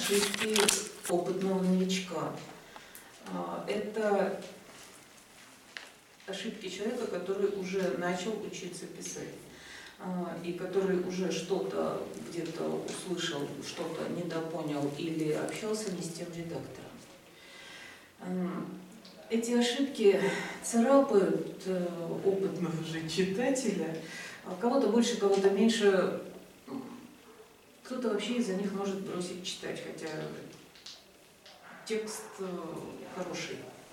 ошибки опытного новичка. Это ошибки человека, который уже начал учиться писать, и который уже что-то где-то услышал, что-то недопонял или общался не с тем редактором. Эти ошибки царапают опытного же читателя, кого-то больше, кого-то меньше. Кто-то вообще из-за них может бросить читать, хотя текст хороший.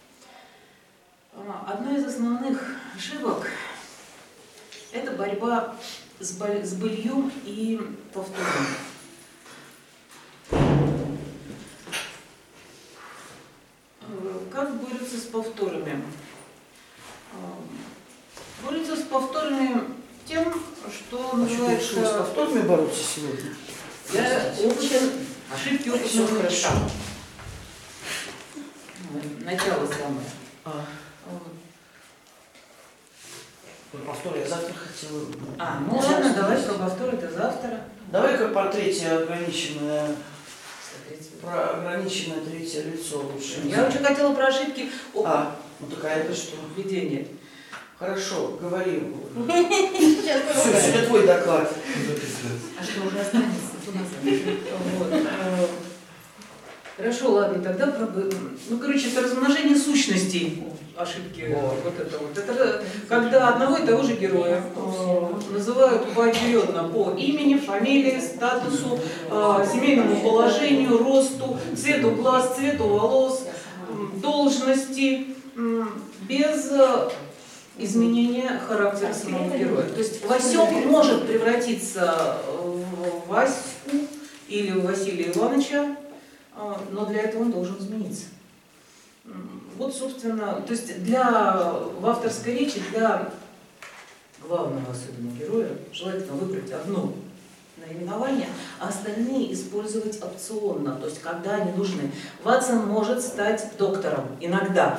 Одна из основных ошибок – это борьба с быльем и повтором. Как борются с повторами? Борются с повторами тем, что называется… С повторами бороться сегодня? Ошибки опытного новичка. Начало самое. Повторы я завтра хотела. Ну ладно, давай про повторы до завтра. Давай-ка по третье ограниченное третье лицо лучше. Я очень хотела про ошибки. Ну такая это что? Введение. Хорошо, говори. Все, сегодня твой доклад. А что уже останется? Хорошо, ладно, тогда это размножение сущностей ошибки. Вот это вот. Это когда одного и того же героя называют поочередно по имени, фамилии, статусу, семейному положению, росту, цвету глаз, цвету волос, должности, без изменения характера самого героя. То есть Васек может превратиться в Ваську или в Василия Ивановича, но для этого он должен измениться. Вот, собственно, то есть в авторской речи для главного особенно героя желательно выбрать одно наименование, а остальные использовать опционно, то есть когда они нужны. Ватсон может стать доктором иногда,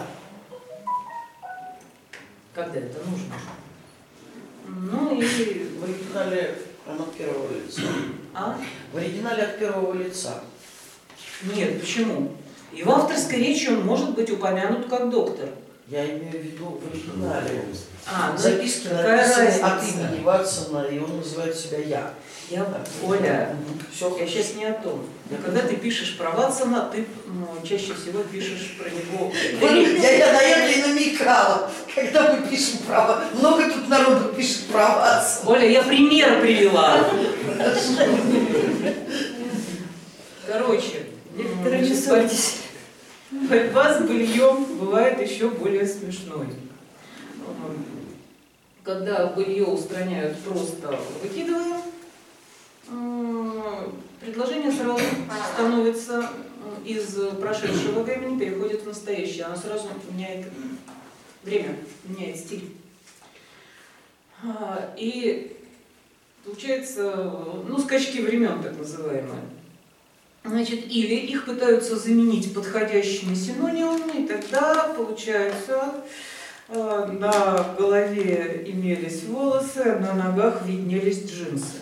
когда это нужно. Ну и в оригинале от первого лица. В оригинале от первого лица. Нет, почему? И в авторской речи он может быть упомянут как доктор. Я имею в виду в оригинале. Записки написаны от имени Ватсона, и он называет себя Оля, я сейчас не о том. Когда ты пишешь про Ватсона, ты чаще всего пишешь про него. Я на это и намекала. Когда мы пишем про... Много тут народу пишет про Ватсона. Оля, я пример привела. Короче, борьба с быльем бывает еще более смешной. Когда былье устраняют просто выкидываем, предложение сразу становится из прошедшего времени, переходит в настоящее. Оно сразу меняет время, меняет стиль. И получается, скачки времен, так называемые. Значит, или их пытаются заменить подходящими синонимами, и тогда получается, на голове имелись волосы, а на ногах виднелись джинсы.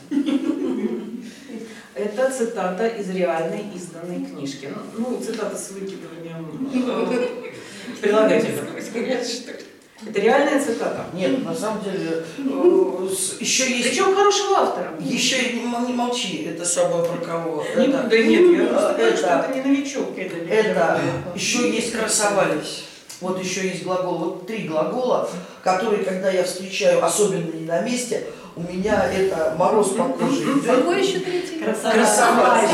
Это цитата из реальной изданной книжки. Цитата с выкидыванием прилагательных. Это реальная цитата? Нет, на самом деле, еще есть... Причем хорошего автора. Еще не молчи, это собой про кого? Да нет, я просто говорю, что это не новичок. Это еще есть красовались. Вот еще есть глагол, вот 3 глагола, которые, когда я встречаю, особенно не на месте, у меня это мороз по коже. Какой еще третий? Красовались.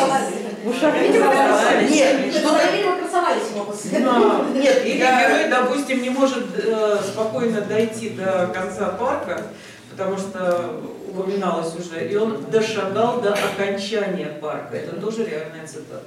Нет, что-то... Нет, или герой, допустим, не может спокойно дойти до конца парка, потому что упоминалось уже, и он дошагал до окончания парка. Это тоже реальная цитата.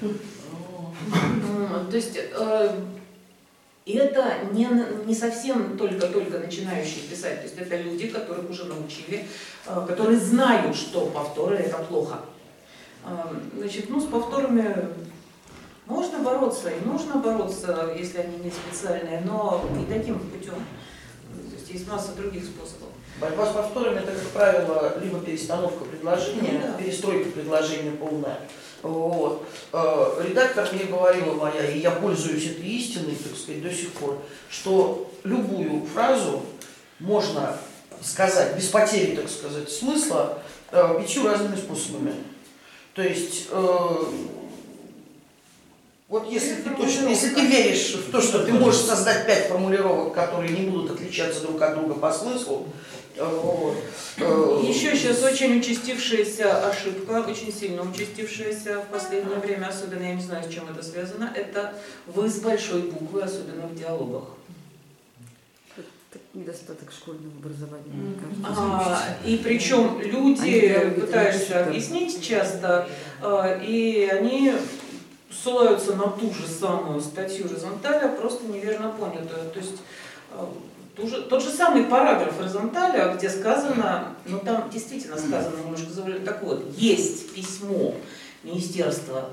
То есть, и это не совсем только начинающие писать, то есть это люди, которых уже научили, которые знают, что повторы это плохо. Значит, с повторами можно бороться, и нужно бороться, если они не специальные, но не таким путем. То есть масса других способов. Борьба с повторами, это, как правило, либо перестановка предложения, перестройка предложения полная, редактор мне говорила моя, и я пользуюсь этой истиной, так сказать, до сих пор, что любую фразу можно сказать без потери, так сказать, смысла 5 разными способами. То есть, вот если ты точно, если ты веришь в то, что ты можешь создать 5 формулировок, которые не будут отличаться друг от друга по смыслу, Еще сейчас очень участившаяся ошибка, очень сильно участившаяся в последнее время, особенно, я не знаю, с чем это связано, это «вы» с большой буквы, особенно в диалогах. Недостаток школьного образования, мне кажется. И причем люди пытаются объяснить часто, и они ссылаются на ту же самую статью Розенталя, просто неверно понятую. То есть тот же самый параграф Розенталя, где сказано, ну там действительно сказано немножко завуалировано, так вот, есть письмо Министерства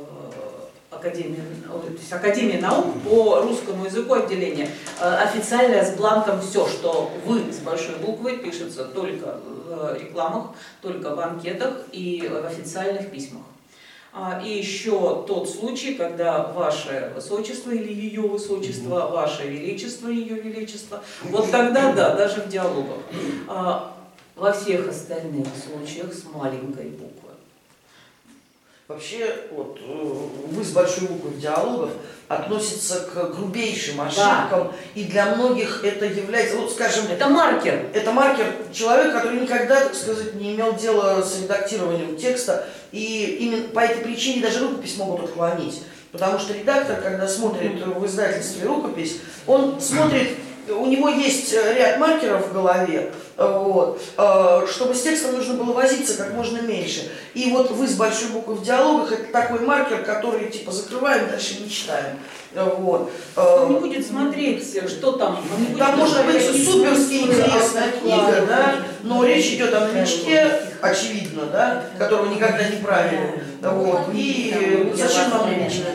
Академии наук по русскому языку отделения, официальное с бланком все, что «вы» с большой буквы пишется только в рекламах, только в анкетах и в официальных письмах. И еще тот случай, когда ваше высочество или ее высочество, ваше величество, ее величество, вот тогда да, даже в диалогах. Во всех остальных случаях с маленькой буквы. Вообще, вот, «вы» с большой буквы в диалогах относится к грубейшим ошибкам, да. И для многих это является, вот скажем... Это маркер. Это маркер человека, который никогда, так сказать, не имел дела с редактированием текста, и именно по этой причине даже рукопись могут отклонить. Потому что редактор, когда смотрит в издательстве рукопись, он смотрит, у него есть ряд маркеров в голове, вот, чтобы с текстом нужно было возиться как можно меньше. И вот «вы» с большой буквы в диалогах — это такой маркер, который типа закрываем, дальше не читаем. Вот. Он не будет смотреть, что там. Там может быть суперски интересная книга, да, но речь идет о новичке, очевидно, да, которого никогда не правили. Вот. И зачем нам новичок?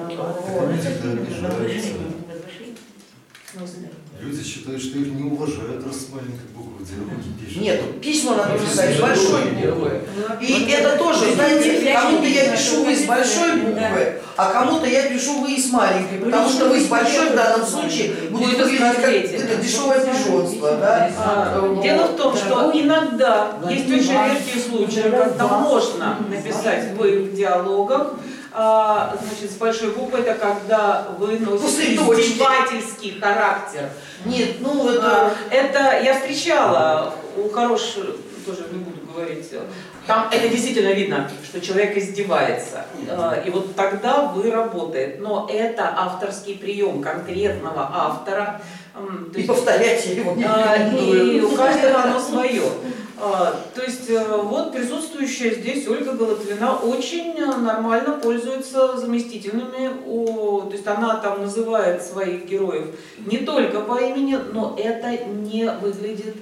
Люди считают, что их не уважают, раз с маленькой буквы диалоги пишут. Нет, письма надо писать с большой буквы. И это тоже, знаете, кому-то я пишу «вы» с большой буквы, а кому-то я пишу «вы» с маленькой, потому что «вы» с большой в данном случае будет выглядеть как это дешевое пижонство. Да? Дело в том, что иногда есть очень редкие случаи, когда можно написать «вы» в диалогах. Значит, с большой буквы это когда вы носите издевательский характер. Нет, ну это я встречала у хороших, тоже не буду говорить, там это действительно видно, что человек издевается. И вот тогда «вы» работает. Но это авторский прием конкретного автора. И повторять его. И у каждого оно свое. То есть вот присутствующая здесь Ольга Голотвина очень нормально пользуется заместительными. То есть она там называет своих героев не только по имени, но это не выглядит...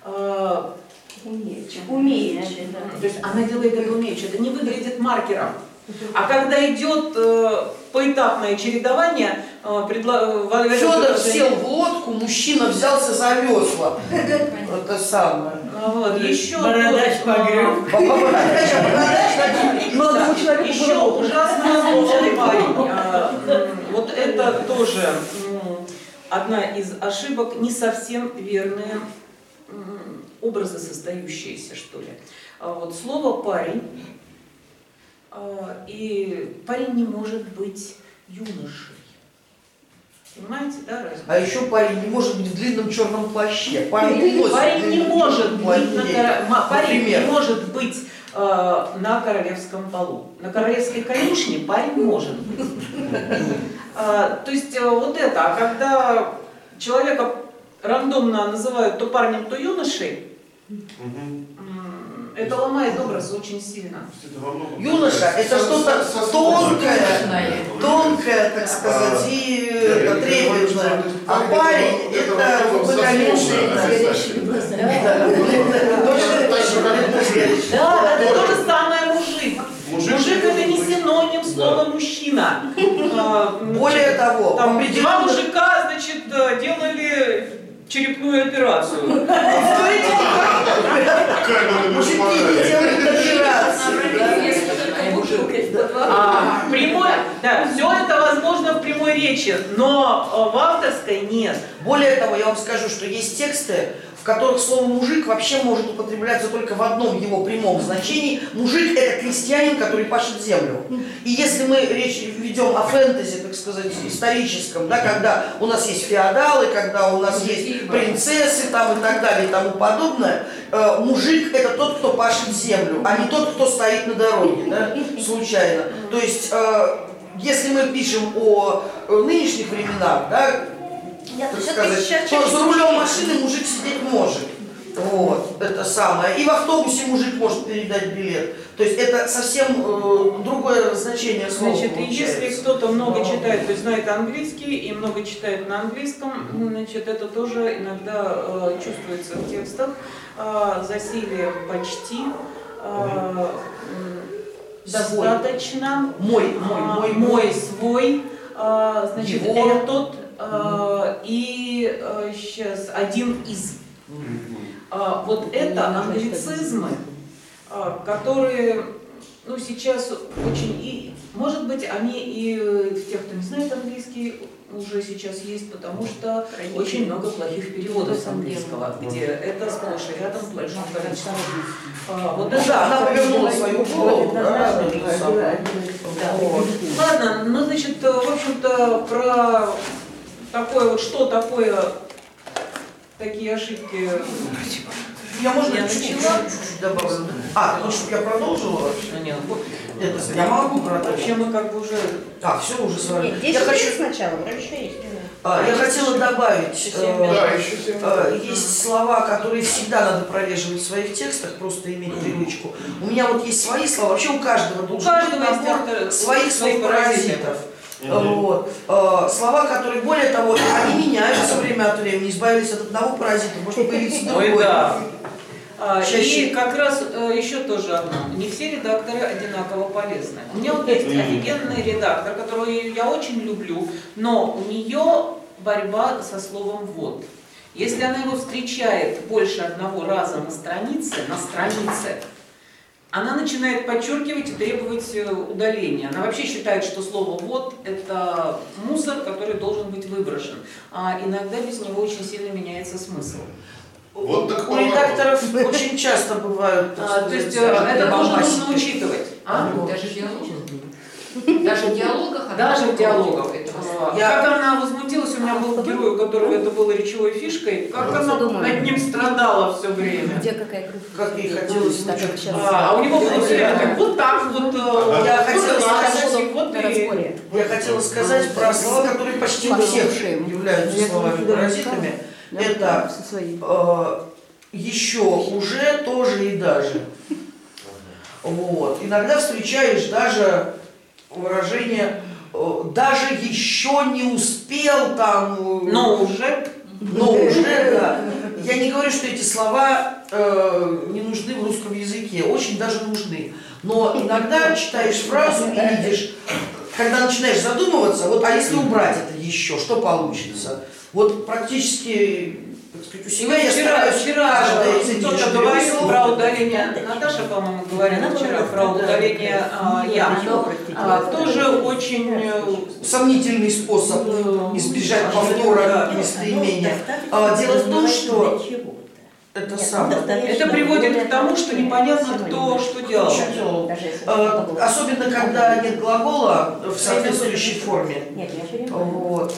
Умеючи. То есть она делает это умеючи. Это не выглядит маркером. А когда идет поэтапное чередование, Федор сел в лодку, мужчина взялся за весла. Это самое. Вот, еще бородач погреб. Еще ужасное слово «парень». Вот это тоже одна из ошибок, не совсем верные образы создающиеся, что ли. Вот слово «парень». И парень не может быть юношей. Понимаете, да, разницу? А еще парень не может быть в длинном черном плаще. Парень не может быть на королевском балу. На королевской конюшне парень может быть. То есть вот это, а когда человека рандомно называют то парнем, то юношей, это ломает образ очень сильно. Юноша – это что-то тонкое, так сказать, и трепетное. А парень – это высокомерный. Да, это то же самое мужик. Мужик – это не синоним слова «мужчина». Более того, два мужика, значит, делали черепную операцию. Прямой да, все это возможно в прямой речи, но в авторской нет. Более того, я вам скажу, что есть тексты, в которых слово «мужик» вообще может употребляться только в одном его прямом значении. Мужик – это крестьянин, который пашет землю. И если мы речь ведем о фэнтези, так сказать, историческом, да, когда у нас есть феодалы, когда у нас есть принцессы там, и так далее и тому подобное, мужик – это тот, кто пашет землю, а не тот, кто стоит на дороге, да, случайно. То есть, если мы пишем о нынешних временах, да, так сказать, то за рулем машины мужик сидеть может. Вот, это самое. И в автобусе мужик может передать билет. То есть это совсем другое значение слова. Значит, если кто-то много читает, то есть знает английский и много читает на английском, значит, это тоже иногда чувствуется в текстах. Засилие почти, достаточно, мой свой, значит, его. этот и сейчас один из. Вот это англицизмы, которые, ну, сейчас очень, и, может быть, они и в тех, кто не знает английский, уже сейчас есть, потому что очень много плохих переводов с английского, где это сплошь и рядом в большом количестве. Вот Ну да, она повернула свою голову. Ладно, ну, значит, в общем-то, про такое вот, что такое такие ошибки. Я, может быть, чуть-чуть добавлю. Ну, чтобы я продолжила вообще? Нет, Это, я могу продолжить. вообще мы как бы уже... Все уже с вами. Нет, 10 лет сначала, вроде еще есть. Я хотела добавить, Да, еще 7 есть слова, которые всегда надо прореживать в своих текстах, просто иметь привычку. У меня вот есть свои слова, вообще у каждого должен быть набор своих слов-паразитов. Вот. Слова, которые, более того, они меняются время от времени, избавились от одного паразита, может появиться другой. Ой, да. Чаще. И как раз еще тоже одно. Не все редакторы одинаково полезны. У меня вот есть офигенный редактор, которую я очень люблю, но у нее борьба со словом «вот». Если она его встречает больше одного раза на странице, она начинает подчеркивать и требовать удаления. Она вообще считает, что слово «вот» — это мусор, который должен быть выброшен. А иногда без него очень сильно меняется смысл. Вот так У редакторов очень часто бывают. То есть это тоже нужно учитывать. Даже в диалогах? Даже в диалогах? Даже в диалогах. Я- Как она возмутилась, у меня был герой, у которого это было речевой фишкой, как она над ним страдала все время. Где какая группа? Как ей хотелось Так, звучать. сейчас. А у него было все время так, вот так вот. Я хотела вот так, сказать, вот на и- разборе. Я хотела сказать про слова, которые почти у всех являются словами-паразитами. Это со своей. еще, уже, тоже и даже. Вот. Иногда встречаешь даже выражение даже еще не успел там. Но уже. Но уже, да. Я не говорю, что эти слова не нужны в русском языке, очень даже нужны. Но иногда читаешь фразу и видишь, когда начинаешь задумываться, вот, а если убрать это еще, что получится? Вот практически, так сказать, у себя я стараюсь каждое из этих кто-то четырех говорил слов. про удаление, Наташа, по-моему, говорила вчера про удаление я. Тоже очень Сомнительный способ избежать повтора местоимения. Дело в том, что это самое. это приводит к тому, что непонятно, кто что делал. Особенно, когда нет глагола в соответствующей форме. Нет, я все время. Вот.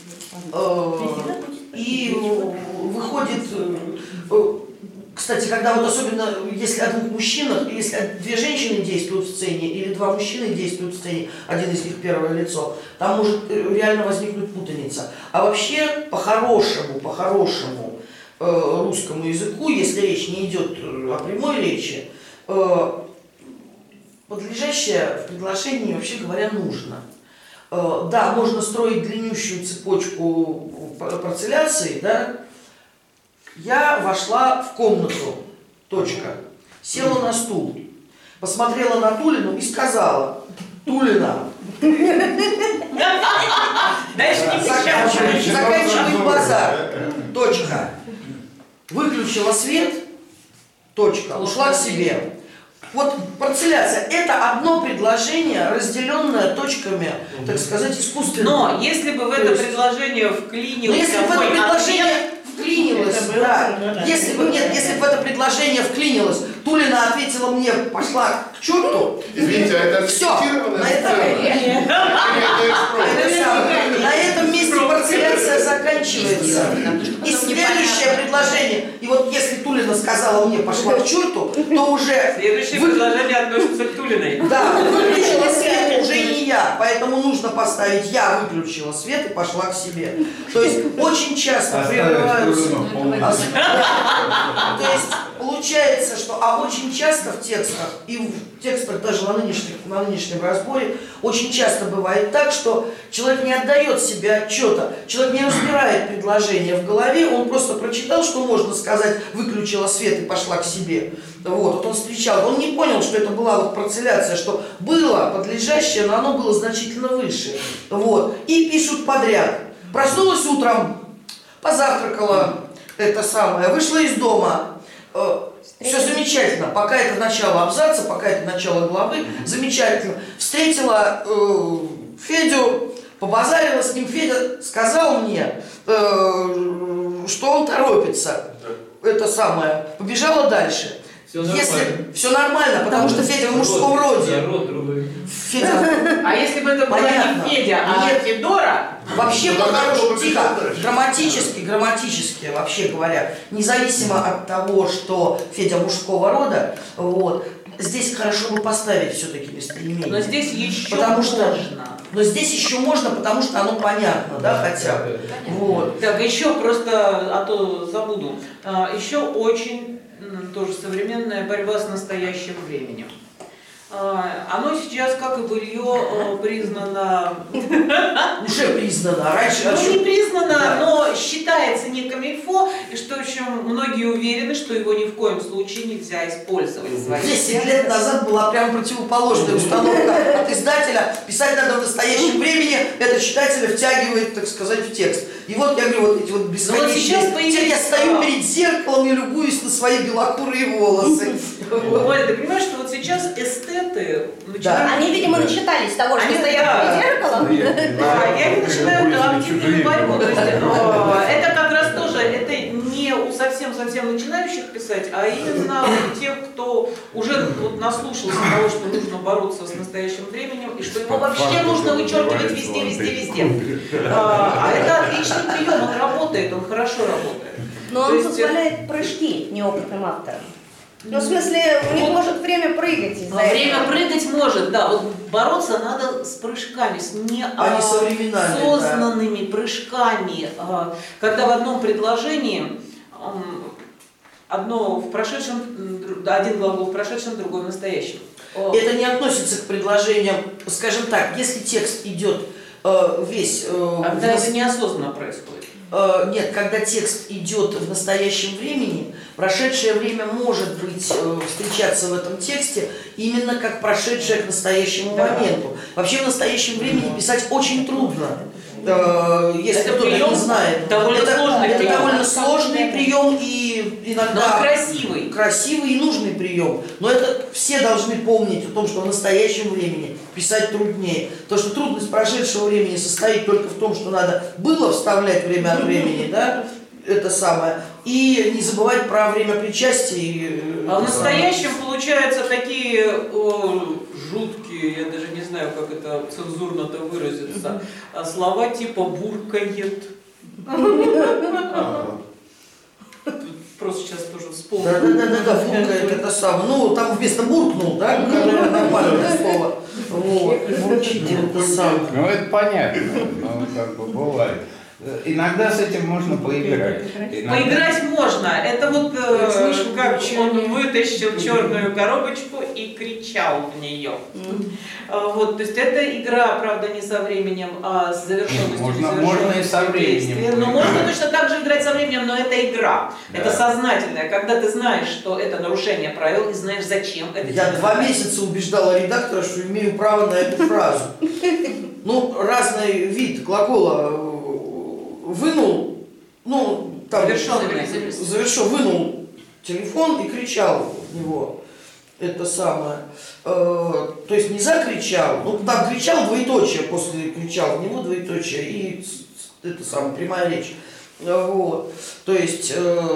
И выходит, кстати, когда вот особенно, если о двух мужчинах, если две женщины действуют в сцене, или два мужчины действуют в сцене, один из них первое лицо, там может реально возникнуть путаница. А вообще, по-хорошему русскому языку, если речь не идет о прямой речи, подлежащее в предложении, вообще говоря, нужно. Да, можно строить длиннющую цепочку парцеляции, да. Я вошла в комнату, точка, села на стул, посмотрела на Тулину и сказала: Тулина, заканчивай базар, точка. Выключила свет, точка, ушла к себе. Вот парцеляция – это одно предложение, разделенное точками, так сказать, искусственно. Но если бы в это предложение Но вклинился если бы в это мой предложение ответ, вклинилось, Это было, да, ну да. если бы в это предложение вклинилось, Тулина ответила мне, пошла к черту, Извините, а это все, фиксированная на этом, на этом месте парцеляция заканчивается. И следующее предложение, и вот если Тулина сказала мне, пошла к черту, то уже следующее предложение относится к Тулиной. да, выключила свет уже не я, поэтому нужно поставить «я выключила свет и пошла к себе». То есть очень часто прерываются. То есть получается, что, очень часто в текстах, и в текстах даже на нынешнем разборе, очень часто бывает так, что человек не отдает себе отчета, человек не разбирает предложение в голове, он просто прочитал, что можно сказать, выключила свет и пошла к себе. Вот он встречал, он не понял, что это была вот парцеляция, что было подлежащее, но оно было значительно выше. Вот. И пишут подряд. Проснулась утром, позавтракала, это самое, вышла из дома. Все замечательно, пока это начало абзаца, пока это начало главы, замечательно. Встретила Федю, побазарила с ним, Федя сказал мне, что он торопится. Это самое, побежала дальше. Если все нормально, потому что Федя в мужском роде. Федя, А если бы это была Понятно. не Федя, а Нет. Федора, вообще Ну, тогда по-хорошему, кто тихо, побежал дальше? грамматически, вообще говоря, независимо от того, что Федя мужского рода, вот, здесь хорошо бы поставить все-таки местоимение. но здесь еще Потому что- можно. Но здесь еще можно, потому что оно понятно, да, хотя бы. Вот. Так, еще просто, а то забуду, еще очень тоже современная борьба с настоящим временем. Оно сейчас, как и былье, признано, Уже признано, а раньше... ну не признано, Да. но считается не камильфо, и что, в общем, многие уверены, что его ни в коем случае нельзя использовать в своих 10 лет назад была прям противоположная установка от издателя. Писать надо в настоящем времени, это читателя втягивает, так сказать, в текст. И вот я говорю, вот эти вот бесконечные... сейчас появились- Я стою перед зеркалом и любуюсь на свои белокурые волосы. Оля, ты понимаешь, что вот сейчас эстеты начинают... Они, видимо, начитались того, что Они, стоят да. перед зеркалом. И они начинают активную борьбу. То есть, это как раз тоже, это не у совсем начинающих писать, а именно у тех, кто уже вот наслушался того, что нужно бороться с настоящим временем, и что его вообще нужно вычеркивать везде. А это отличный прием, он работает, он хорошо работает. Но То он есть, позволяет прыжки неопытным авторам. Ну, в смысле, у них может время прыгать из-за Время этого. прыгать может, да. Вот бороться надо с прыжками, с неосознанными прыжками. Когда в одном предложении одно в прошедшем, один глагол в прошедшем, другой в настоящем. Это не относится к предложениям, скажем так, если текст идет весь... Когда это неосознанно происходит. Нет, когда текст идет в настоящем времени, прошедшее время может быть встречаться в этом тексте именно как прошедшее к настоящему моменту. Вообще в настоящем времени писать очень трудно. Если Это кто-то прием не знает. довольно сложный это прием. довольно сложный прием и Но иногда он красивый. красивый и нужный прием. Но это все должны помнить о том, что в настоящем времени писать труднее. То, что трудность прошедшего времени состоит только в том, что надо было вставлять время от времени, да, это самое, и не забывать про время причастия. А в настоящем получаются такие жуткие, я даже не знаю, как это цензурно-то выразиться, слова типа «буркает». Просто сейчас тоже вспомнил. Да, буркает это самое. Ну, там вместо буркнул, да, которое нормальное слово. Вот, бурчит это самое. Ну, это понятно, но как бы бывает. Иногда с этим можно поиграть. Поиграть можно. Это вот как он вытащил черную коробочку и кричал в нее. Вот, то есть это игра, правда, не со временем, а с завершенностью. Можно и со временем. Но можно точно так же играть со временем, но это игра. Да. Это сознательное, когда ты знаешь, что это нарушение правил и знаешь, зачем это Я тебе 2 надо. месяца убеждала редактора, что имею право на эту фразу. Ну, разный вид глагола вынул, ну, там, Завершенный. вынул телефон и кричал в него. это самое, то есть не закричал, ну там кричал двоеточие, после кричал в него двоеточие и это самое, прямая речь. Вот. То есть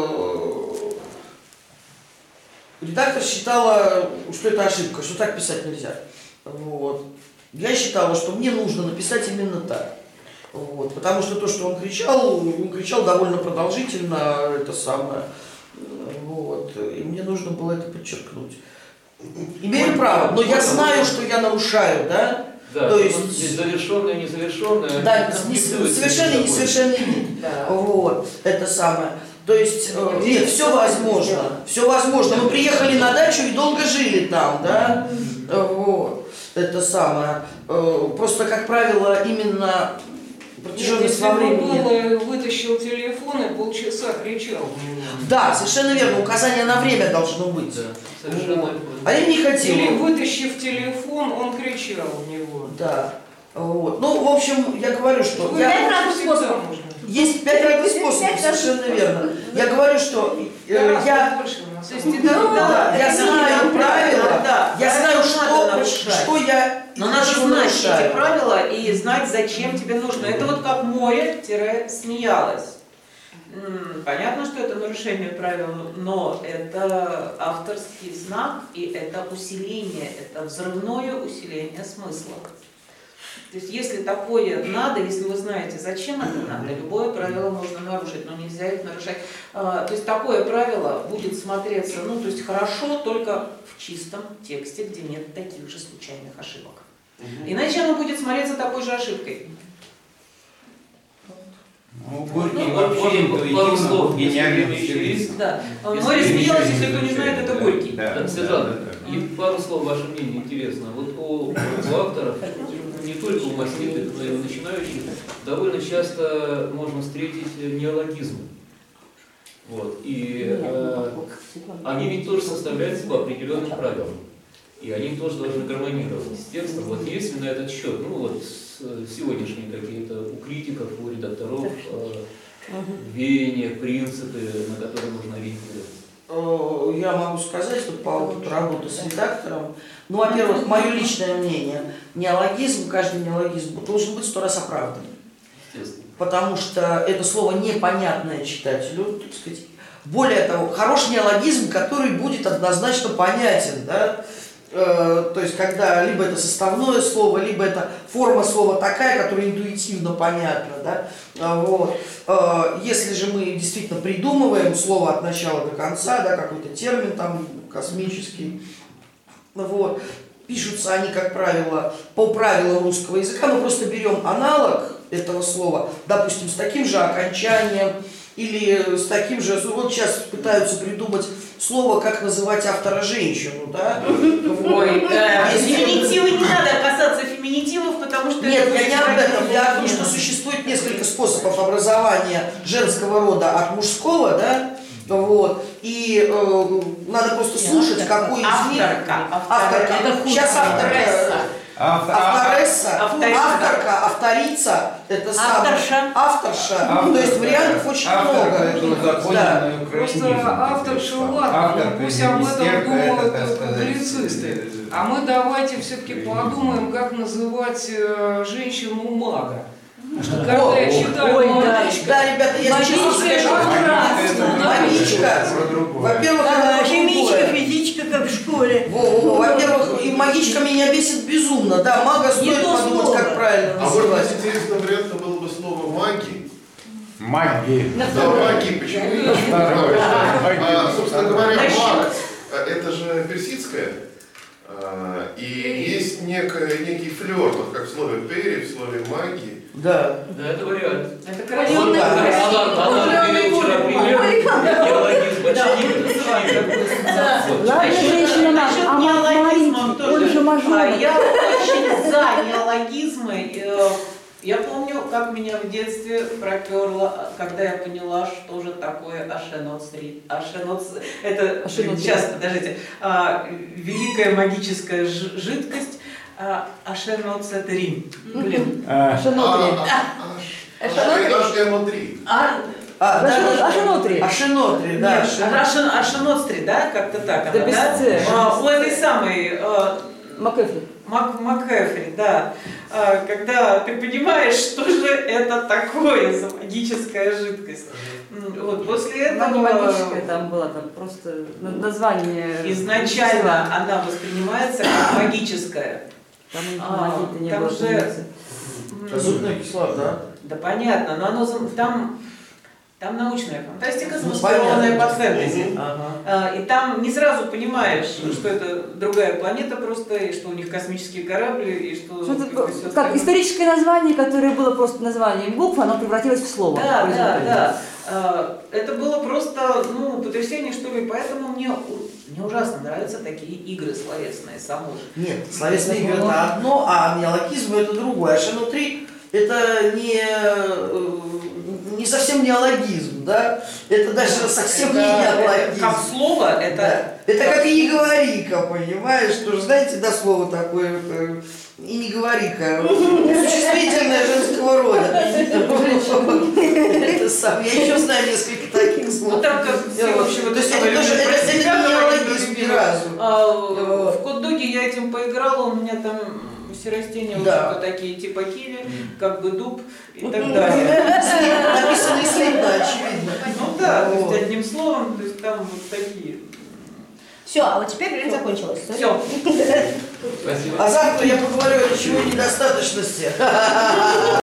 редактор считала, что это ошибка, что так писать нельзя. Вот. Я считала, что мне нужно написать именно так. Вот. Потому что то, что он кричал довольно продолжительно, это самое. Вот. И мне нужно было это подчеркнуть. Имею право, но я знаю, что я нарушаю, да? Да, то есть есть завершенное, незавершенное. да, совершенно и несовершенный. Да. Вот, это самое. То есть, нет, все возможно. Все возможно. Мы приехали на дачу и долго жили там, да? Вот, это самое. Просто, как правило, именно протяженность во времени. Вытащил телефон и полчаса кричал. Да, совершенно верно. Указание на время должно быть. Да, совершенно. Вот. А я не Или хотела. вытащив телефон, он кричал в него. Да. Вот. Ну, в общем, я говорю, что Ну, я... это всегда можно. Есть 5 разных способов, совершенно верно. Я говорю, что я... Больше у нас. То есть, я знаю правила, я знаю, что я... Но надо чего знать эти нарушаю. правила и знать, зачем тебе нужно. Это вот как море-смеялась. Понятно, что это нарушение правил, но это авторский знак и это усиление, это взрывное усиление смысла. То есть если такое надо, если вы знаете, зачем это надо, любое правило можно нарушить, но нельзя их нарушать. То есть такое правило будет смотреться, ну то есть хорошо только в чистом тексте, где нет таких же случайных ошибок. Иначе оно будет смотреться такой же ошибкой. Ну, Горький Ну, вообще пару слов, интуитивно если гениальный время еще стилист. есть. Да. Если Море вы смеялась, еще если кто не знает, это Горький. Да, Светлана, и пару слов ваше мнение интересно. Вот у авторов, не только у маститых, но и у начинающих, довольно часто можно встретить неологизмы. Вот. И они ведь тоже составляются по определенным правилам. И они тоже должны гармонировать с текстом. Вот есть ли на этот счет, ну вот сегодняшние какие-то у критиков, у редакторов веяния, принципы, на которые можно ориентироваться? Я могу сказать, что по опыту работы с редактором, ну, во-первых, мое личное мнение, неологизм, каждый неологизм должен быть 100 раз оправдан. Естественно. Потому что это слово непонятное читателю, так сказать. Более того, хороший неологизм, который будет однозначно понятен, да? То есть, когда либо это составное слово, либо это форма слова такая, которая интуитивно понятна, да? Вот. Если же мы действительно придумываем слово от начала до конца, да, какой-то термин там космический, вот, пишутся они, как правило, по правилам русского языка, мы просто берем аналог этого слова, допустим, с таким же окончанием, или с таким же, вот сейчас пытаются придумать слово, как называть автора женщину, да? Ой, феминитивы не надо касаться феминитивов, потому что... Нет, это я не об этом, я о том, что будет существует несколько способов образования женского рода от мужского, да? Вот. И надо просто слушать, какой из них... Авторка. Сейчас авторка. Авторесса, авторка, авторица, это самое. Авторша. То есть вариантов очень много. Да. Просто авторша, ладно, пусть об этом думают публицисты. А мы давайте все-таки подумаем, как называть женщину-мага. Когда я читаю «Магичка», да, ребята, я сейчас скажу. Магичка. Во-первых, Химичка, физичка, как в школе. Во-первых, и магичка меня бесит безумно. Да, мага стоит подумать, как правильно А может называть. быть, интересным вариантом было бы слово «маги». Магия. Да, маги, почему не Второе. собственно говоря, маг, это же персидское. И есть некий флер, вот как в слове «пери», в слове «маги». Да. Да, это вариант. Это Вот красиво. она берет вчера пример, неологизм Ладно, женщина, Насчет а неологизмов он же тоже. мажор. Я очень за неологизмы. Я помню, как меня в детстве проперло, когда я поняла, что же такое ашеноцрит. Это сейчас, подождите, великая магическая жидкость. Ашеноцетрин. Блин. Эшенотрий. Ашинотри. Ашинотри, да. Ашиностри, да, как-то так. Да она, без да? «ц». У этой самой Макэфри. МакЭфри, да. Когда ты понимаешь, что же это такое за магическая жидкость. Вот после Она не этого магическая, там было там просто название. изначально она воспринимается как магическая. Там магии-то не там было. же- Зубная кислота, да? Да понятно, но оно там научная фантастика, Ну, замаскированная понятно. под фэнтези. Ага. И там не сразу понимаешь, что это другая планета просто, и что у них космические корабли, и что... Что это, как бы всё как остальное. историческое название, которое было просто названием букв, оно превратилось в слово. Да, в результате. да. Это было просто, потрясение, что ли, поэтому мне ужасно нравятся такие игры словесные, само же. Нет, словесные игры это одно, а неологизм это другое. Ашинотри это не совсем неологизм, да? Это даже совсем не неологизм. Как слово, это... Да. Это как и не говори-ка, понимаешь? Тоже знаете, да, слово такое, и не говори-ка. Существительное женского рода. Это сам. Я еще знаю несколько таких слов. Ну там как все вообще То есть это тоже это не неологизм ни разу. В Код-Доге я этим поиграла, у меня там все растения Да. вот такие типа киви, как бы дуб и так далее. Написано и слитно, очевидно. Ну да, то Вот. есть одним словом, то есть там вот такие. Все, а вот теперь время закончилось. Все. Спасибо. А завтра я поговорю о пищевой недостаточности.